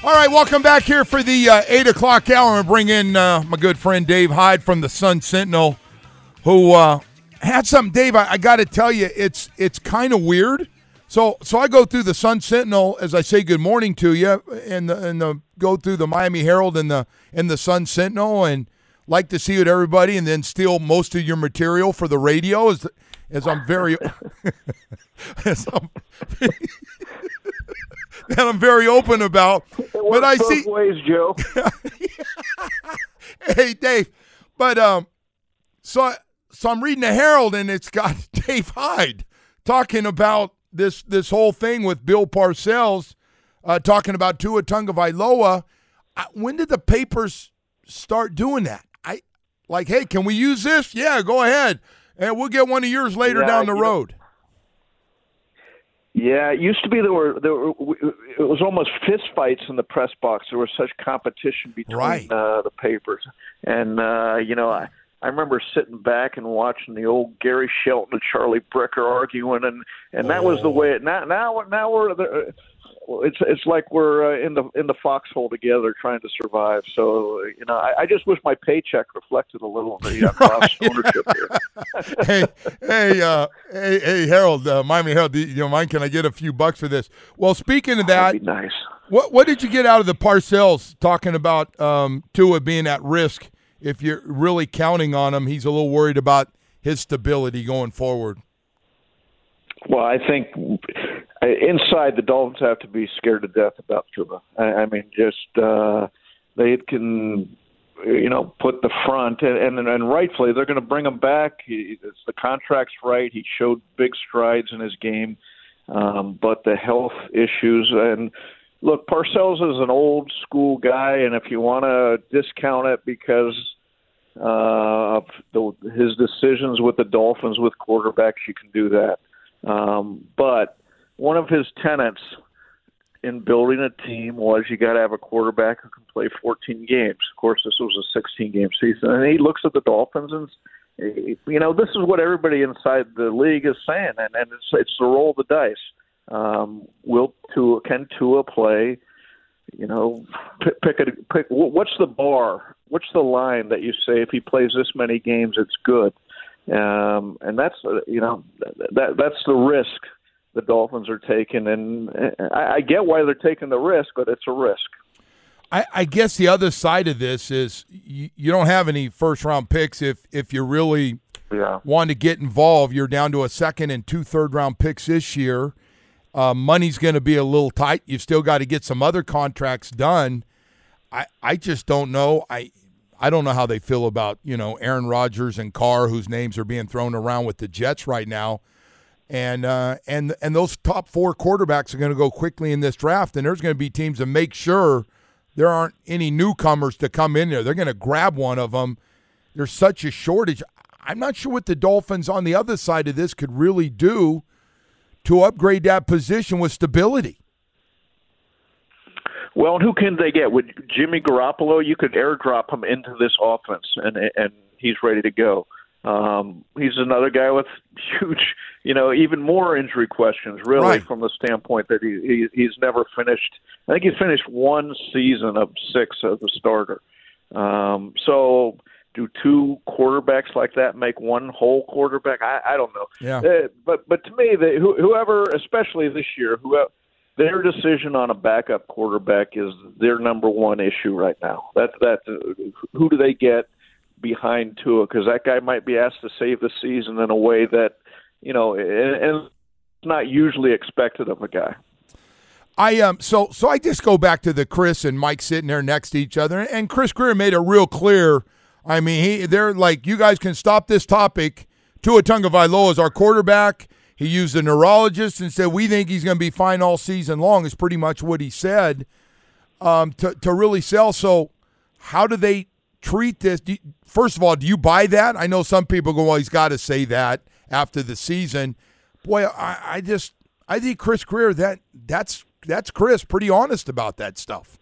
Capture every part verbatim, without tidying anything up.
All right, welcome back here for the uh, eight o'clock hour. And bring in uh, my good friend Dave Hyde from the Sun Sentinel, who uh, had something. Dave, I, I got to tell you, it's it's kind of weird. So so I go through the Sun Sentinel as I say good morning to you, and the, and the go through the Miami Herald and the and the Sun Sentinel, and like to see it everybody, and then steal most of your material for the radio. As as I'm very as I'm, that I'm very open about. But I both see ways, Joe. Hey, Dave, but um, so I, so I'm reading the Herald, and it's got Dave Hyde talking about this this whole thing with Bill Parcells, uh, talking about Tua Tagovailoa. I, when did the papers start doing that? I like, hey, can we use this? Yeah, go ahead, and we'll get one of yours later Yeah, down the you know, road. Yeah, it used to be there were there were, it was almost fist fights in the press box. There was such competition between Right. uh, the papers, and uh, you know, I, I remember sitting back and watching the old Gary Shelton and Charlie Bricker arguing, and, and that was the way. It, now now now we're the, it's it's like we're uh, in the in the foxhole together trying to survive. So you know, I, I just wish my paycheck reflected a little of the uh, Ross ownership here. hey, hey, uh, hey, hey, Harold, uh, Miami Herald, do you don't mind? Can I get a few bucks for this? Well, speaking of that, That'd be nice. what what did you get out of the Parcells talking about um, Tua being at risk? If you're really counting on him, he's a little worried about his stability going forward. Well, I think inside the Dolphins have to be scared to death about Tua. I, I mean, just uh, they can, you know, put the front, and and, and rightfully they're going to bring him back. He, it's, the contract's right. He showed big strides in his game, um, but the health issues and. Look, Parcells is an old school guy, and if you want to discount it because uh, of the, his decisions with the Dolphins with quarterbacks, you can do that. Um, but one of his tenets in building a team was you got to have a quarterback who can play fourteen games. Of course, this was a sixteen-game season, and he looks at the Dolphins and, you know, this is what everybody inside the league is saying, and, and it's, it's the roll of the dice. Um, will Tua can Tua play? You know, pick, pick a pick. What's the bar? What's the line that you say if he plays this many games, it's good? Um, and that's uh, you know that that's the risk the Dolphins are taking, and I, I get why they're taking the risk, but it's a risk. I, I guess the other side of this is you, you don't have any first round picks if if you really yeah. want to get involved. You're down to a second and two third round picks this year. Uh, money's going to be a little tight. You've still got to get some other contracts done. I I just don't know. I I don't know how they feel about, you know, Aaron Rodgers and Carr, whose names are being thrown around with the Jets right now. And uh, and and those top four quarterbacks are going to go quickly in this draft, and there's going to be teams that make sure there aren't any newcomers to come in there. They're going to grab one of them. There's such a shortage. I'm not sure what the Dolphins on the other side of this could really do to upgrade that position with stability. Well, and who can they get? With Jimmy Garoppolo, you could airdrop him into this offense, and and he's ready to go. Um, he's another guy with huge, you know, even more injury questions, really, right. from the standpoint that he, he he's never finished. I think he's finished one season of six as a starter. Um, so do two quarterbacks like that make one whole quarterback? I, I don't know. Yeah. Uh, but but to me, they, who, whoever, especially this year, whoever, their decision on a backup quarterback is their number one issue right now. That that uh, who do they get behind Tua? Because that guy might be asked to save the season in a way that, you know, and, and it's not usually expected of a guy. I um so so I just go back to the Chris and Mike sitting there next to each other, and Chris Greer made it real clear. I mean, he they're like, you guys can stop this topic. Tua Tagovailoa is our quarterback. He used a neurologist and said we think he's going to be fine all season long. Is pretty much what he said. Um, to to really sell. So, how do they treat this? Do you, first of all, do you buy that? I know some people go, well, he's got to say that after the season. Boy, I, I just I think Chris Greer that that's that's Chris pretty honest about that stuff.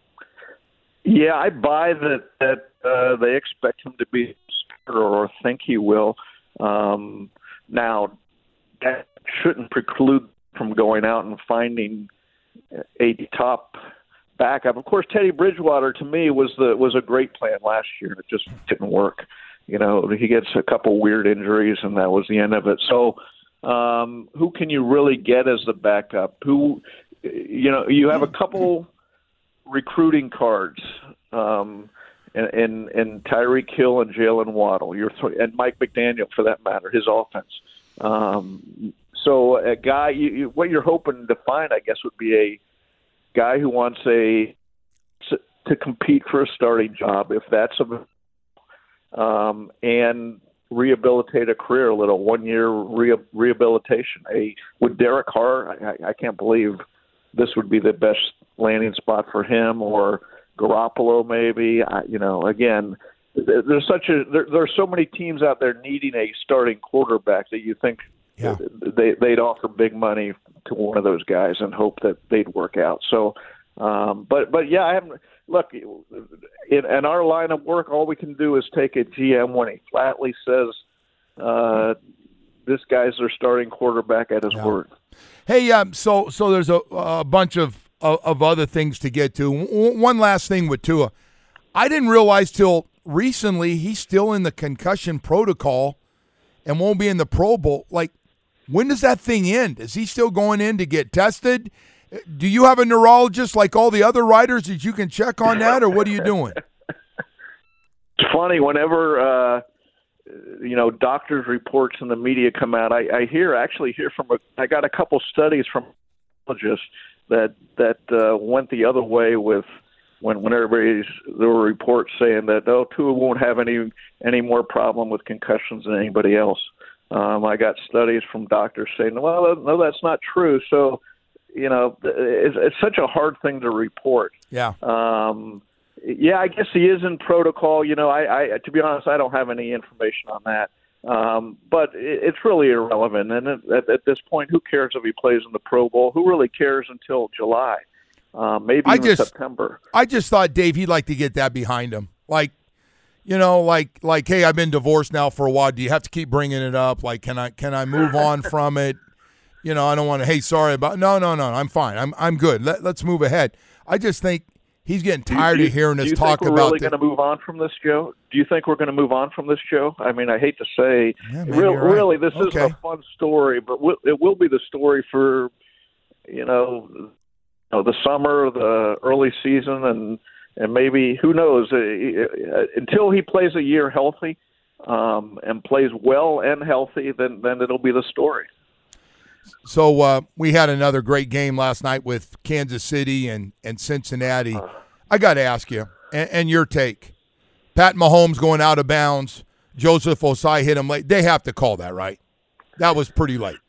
Yeah, I buy that that uh, they expect him to be a starter or think he will. Um, now, that shouldn't preclude from going out and finding a top backup. Of course, Teddy Bridgewater to me was the was a great plan last year, and it just didn't work. You know, he gets a couple weird injuries, and that was the end of it. So, um, who can you really get as the backup? Who, you know, you have a couple recruiting cards, um, and, and and Tyreek Hill and Jalen Waddle, you're th- and Mike McDaniel for that matter, his offense. Um, so a guy, you, you, what you're hoping to find, I guess, would be a guy who wants a to compete for a starting job, if that's a um, and rehabilitate a career a little, one year re- rehabilitation. A with Derek Carr, I, I can't believe this would be the best landing spot for him, or Garoppolo maybe. I, you know, again, there's such a there, there are so many teams out there needing a starting quarterback that you think yeah. they they'd offer big money to one of those guys and hope that they'd work out. So, um, but but yeah, I haven't. Look, in, in our line of work, all we can do is take a G M when he flatly says uh, this guy's their starting quarterback at his yeah. word. Hey, um, so so there's a, a bunch of, of of other things to get to. W- one last thing with Tua, I didn't realize till recently he's still in the concussion protocol and won't be in the Pro Bowl. Like, when does that thing end? Is he still going in to get tested? Do you have a neurologist like all the other writers that you can check on that, or what are you doing? It's funny, whenever uh, you know doctors' reports in the media come out, I, I hear actually hear from a, I got a couple studies from neurologists that that uh, went the other way with when when everybody's there were reports saying that oh Tua won't have any any more problem with concussions than anybody else. Um, I got studies from doctors saying, well, no, that's not true. So. You know, it's, it's such a hard thing to report. Yeah. Um, yeah, I guess he is in protocol. You know, I, I to be honest, I don't have any information on that. Um, but it, it's really irrelevant. And at, at this point, who cares if he plays in the Pro Bowl? Who really cares until July? Uh, maybe I even just, September. I just thought, Dave, he'd like to get that behind him. Like, you know, like, like, hey, I've been divorced now for a while. Do you have to keep bringing it up? Like, can I can I move on from it? You know, I don't want to, hey, sorry about, no, no, no, I'm fine. I'm I'm good. Let, let's move ahead. I just think he's getting tired you, of hearing us talk about. Do you think we're really going to move on from this, Joe? Do you think we're going to move on from this, Joe? I mean, I hate to say, yeah, real, right. really, this okay. is a fun story, but it will be the story for, you know, you know the summer, the early season, and and maybe, who knows, uh, until he plays a year healthy um, and plays well and healthy, then, then it'll be the story. So uh, we had another great game last night with Kansas City and, and Cincinnati. I got to ask you, and, and your take. Pat Mahomes going out of bounds. Joseph Osai hit him late. They have to call that, right? That was pretty late.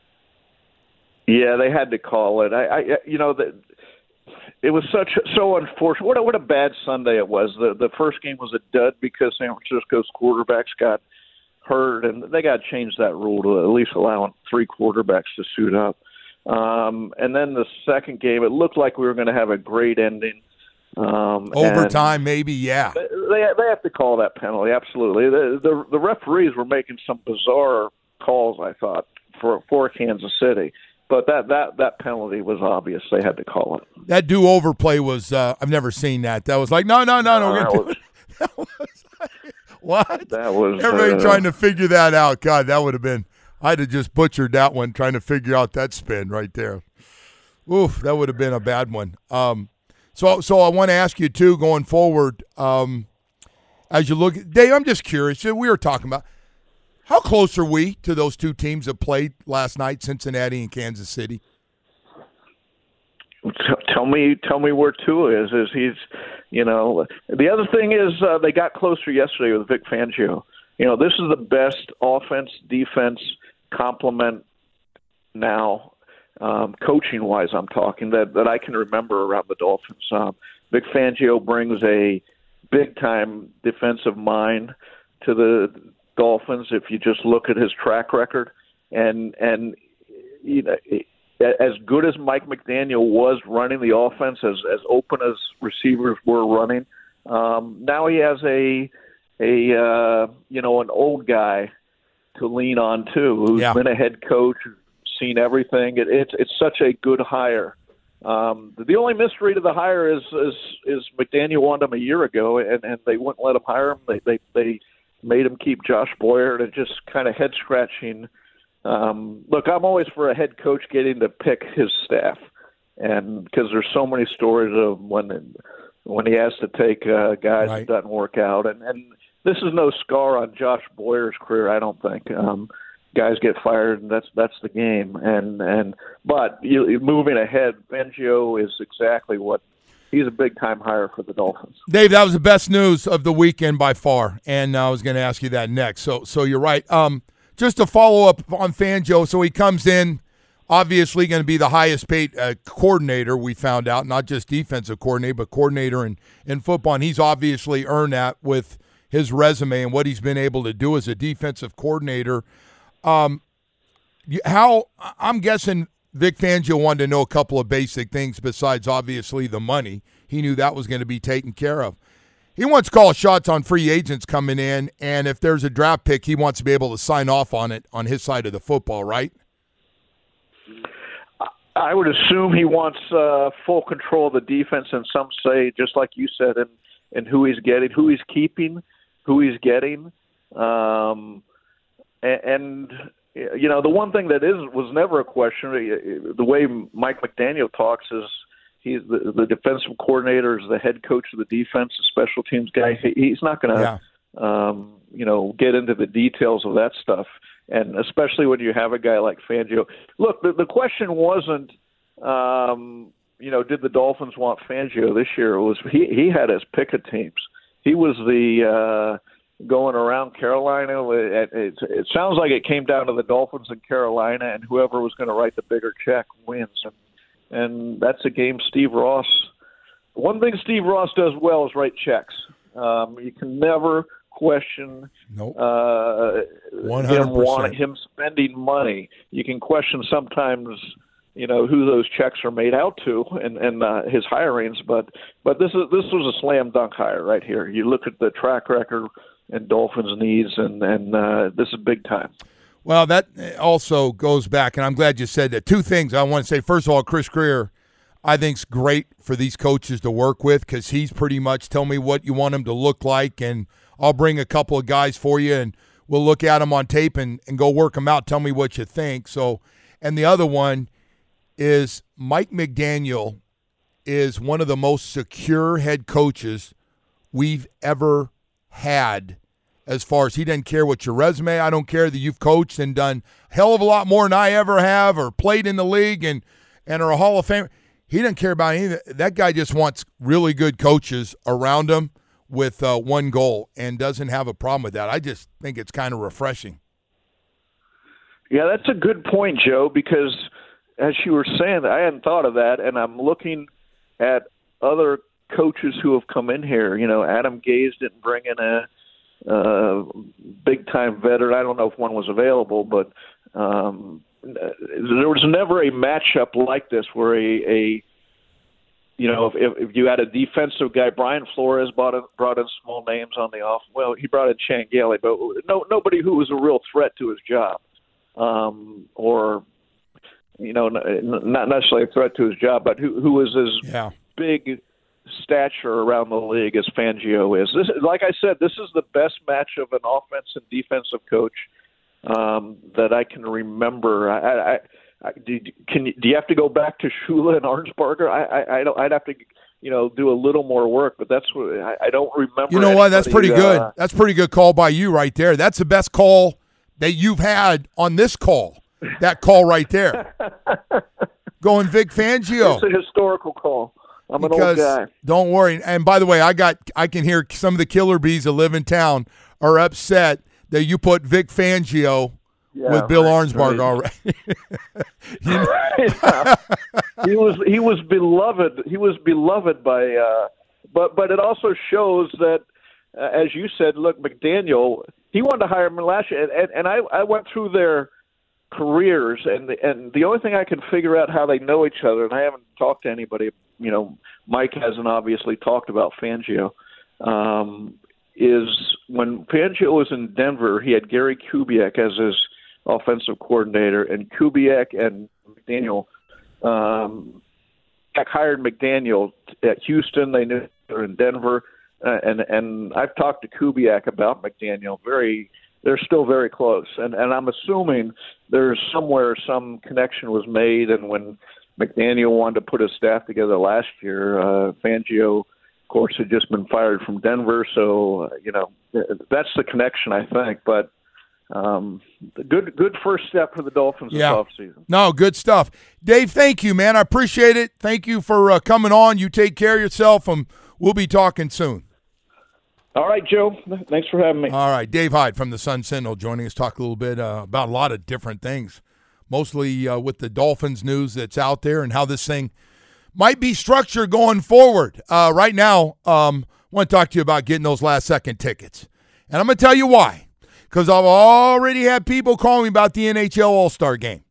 Yeah, they had to call it. I, I you know, the, it was such so unfortunate. What a, what a bad Sunday it was. The the first game was a dud because San Francisco's quarterbacks got hurt, and they got to change that rule to at least allow three quarterbacks to suit up. Um, and then the second game, it looked like we were going to have a great ending. Um, Overtime, maybe, yeah. They, they they have to call that penalty, absolutely. The, the the referees were making some bizarre calls, I thought, for for Kansas City. But that, that, that penalty was obvious. They had to call it. That do-over play was uh, – I've never seen that. That was like, no, no, no, no. Uh, We're gonna that was What? That was everybody uh, trying to figure that out. God, that would have been. I'd have just butchered that one trying to figure out that spin right there. Oof, that would have been a bad one. Um, so, so I want to ask you too, going forward, um, as you look, Dave. I'm just curious. We were talking about how close are we to those two teams that played last night, Cincinnati and Kansas City? Tell me, tell me where Tua is. Is he's, you know, the other thing is uh, they got closer yesterday with Vic Fangio. You know, this is the best offense defense complement now, um, coaching wise. I'm talking that that I can remember around the Dolphins. Um, Vic Fangio brings a big time defensive mind to the Dolphins. If you just look at his track record, and and you know. It, as good as Mike McDaniel was running the offense, as, as open as receivers were running, um, now he has a a uh, you know an old guy to lean on too, who's yeah. been a head coach, seen everything. It, it's it's such a good hire Um, the only mystery to the hire is is, is McDaniel wanted him a year ago, and, and they wouldn't let him hire him. They they, they made him keep Josh Boyer, and it just kind of head scratching. Um, look, I'm always for a head coach getting to pick his staff, and because there's so many stories of when when he has to take uh, guys right. that doesn't work out, and and this is no scar on Josh Boyer's career, I don't think. Um, guys get fired, and that's that's the game. And and but you, moving ahead, Fangio is exactly what he's a big time hire for the Dolphins. Dave, that was the best news of the weekend by far, and I was going to ask you that next. So so you're right. Um, just to follow up on Fangio, so he comes in, obviously going to be the highest paid uh, coordinator. We found out, not just defensive coordinator, but coordinator in in football, and he's obviously earned that with his resume and what he's been able to do as a defensive coordinator. Um, how I'm guessing Vic Fangio wanted to know a couple of basic things besides obviously the money. He knew that was going to be taken care of. He wants to call shots on free agents coming in, and if there's a draft pick, he wants to be able to sign off on it on his side of the football, right? I would assume he wants uh, full control of the defense, and some say, just like you said, and, and who he's getting, who he's keeping, who he's getting. Um, and, and, you know, the one thing that is was never a question, the way Mike McDaniel talks is he's the, the defensive coordinator, is the head coach of the defense, the special teams guy. He, he's not going to, yeah. um, you know, get into the details of that stuff. And especially when you have a guy like Fangio. Look, the, the question wasn't, um, you know, did the Dolphins want Fangio this year? It was he, he had his pick of teams. He was the uh, going around Carolina. It, it, it sounds like it came down to the Dolphins and Carolina, and whoever was going to write the bigger check wins. And, and that's a game Steve Ross. One thing Steve Ross does well is write checks. Um, you can never question nope. uh, one hundred percent. him wanting, him spending money. You can question sometimes, you know, who those checks are made out to and, and uh, his hirings, but but this is this was a slam dunk hire right here. You look at the track record and Dolphins' needs, and and uh, this is big time. Well, that also goes back, and I'm glad you said that. Two things I want to say. First of all, Chris Grier, I think is great for these coaches to work with because he's pretty much tell me what you want him to look like, and I'll bring a couple of guys for you, and we'll look at them on tape and, and go work them out. Tell me what you think. So, and the other one is Mike McDaniel is one of the most secure head coaches we've ever had as far as he doesn't care what your resume. I don't care that you've coached and done a hell of a lot more than I ever have or played in the league and, and are a Hall of Famer. He doesn't care about anything. That guy just wants really good coaches around him with uh, one goal and doesn't have a problem with that. I just think it's kind of refreshing. Yeah, that's a good point, Joe, because as you were saying, I hadn't thought of that, and I'm looking at other coaches who have come in here. You know, Adam Gase didn't bring in a uh, big-time veteran. I don't know if one was available, but um, there was never a matchup like this where a, a you know, if, if you had a defensive guy, Brian Flores brought in, brought in small names on the off. Well, he brought in Chan Gailey, but no nobody who was a real threat to his job, um, or you know, not necessarily a threat to his job, but who who was as yeah. big stature around the league as Fangio is. This, like I said, this is the best match of an offense and defensive coach um, that I can remember. I. I I, do, can you, do you have to go back to Shula and Arnsparger? I, I, I don't. I'd have to, you know, do a little more work. But that's what I, I don't remember. You know what? That's pretty uh, good. That's pretty good call by you right there. That's the best call that you've had on this call. That call right there. Going Vic Fangio. It's a historical call. I'm because, an old guy. Don't worry. And by the way, I got. I can hear some of the killer bees that live in town are upset that you put Vic Fangio. Yeah, with Bill right, Arnsparger right. already. you know? yeah. He was he was beloved. He was beloved by, uh, but but it also shows that, uh, as you said, look, McDaniel, he wanted to hire him last year, and, and, and I, I went through their careers, and the, and the only thing I can figure out how they know each other, and I haven't talked to anybody. You know, Mike hasn't obviously talked about Fangio. Um, is when Fangio was in Denver, he had Gary Kubiak as his offensive coordinator, and Kubiak and McDaniel um, hired McDaniel at Houston. They knew they were in Denver, uh, and and I've talked to Kubiak about McDaniel. Very, they're still very close, and and I'm assuming there's somewhere some connection was made. And when McDaniel wanted to put his staff together last year, uh, Fangio, of course, had just been fired from Denver, so uh, you know that's the connection, I think. But Um, good, good first step for the Dolphins yeah. this offseason. No, good stuff. Dave, thank you, man. I appreciate it. Thank you for uh, coming on. You take care of yourself, and we'll be talking soon. All right, Joe. Thanks for having me. All right, Dave Hyde from the Sun Sentinel joining us, talk a little bit uh, about a lot of different things, mostly uh, with the Dolphins news that's out there and how this thing might be structured going forward. Uh, right now, um, I want to talk to you about getting those last-second tickets, and I'm going to tell you why. Because I've already had people call me about the N H L All-Star Game.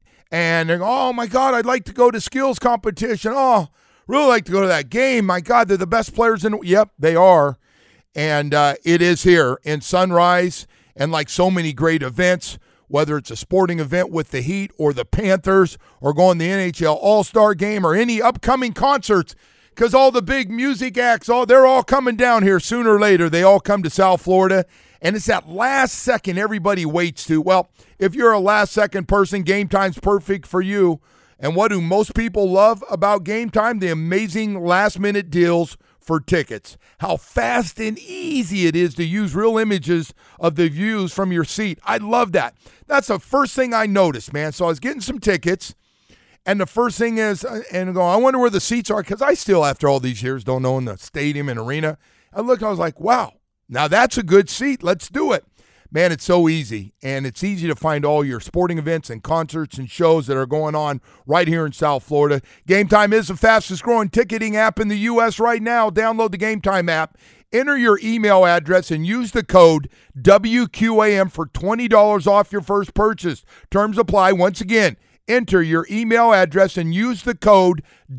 And they're going, oh, my God, I'd like to go to skills competition. Oh, really like to go to that game. My God, they're the best players in the – yep, they are. And uh, it is here in Sunrise. And like so many great events, whether it's a sporting event with the Heat or the Panthers or going to the N H L All-Star Game or any upcoming concerts, because all the big music acts, all they're all coming down here sooner or later. They all come to South Florida. And it's that last second everybody waits to. Well, if you're a last second person, Game Time's perfect for you. And what do most people love about Game Time? The amazing last minute deals for tickets. How fast and easy it is to use real images of the views from your seat. I love that. That's the first thing I noticed, man. So I was getting some tickets. And the first thing is, and I go, I wonder where the seats are, because I still, after all these years, don't know in the stadium and arena. I look, I was like, wow. Now that's a good seat. Let's do it. Man, it's so easy. And it's easy to find all your sporting events and concerts and shows that are going on right here in South Florida. Game Time is the fastest growing ticketing app in the U S right now. Download the Game Time app. Enter your email address and use the code W Q A M for twenty dollars off your first purchase. Terms apply. Once again, enter your email address and use the code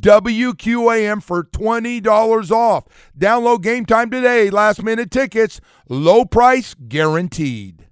W Q A M for twenty dollars off. Download Game Time today. Last minute tickets, low price guaranteed.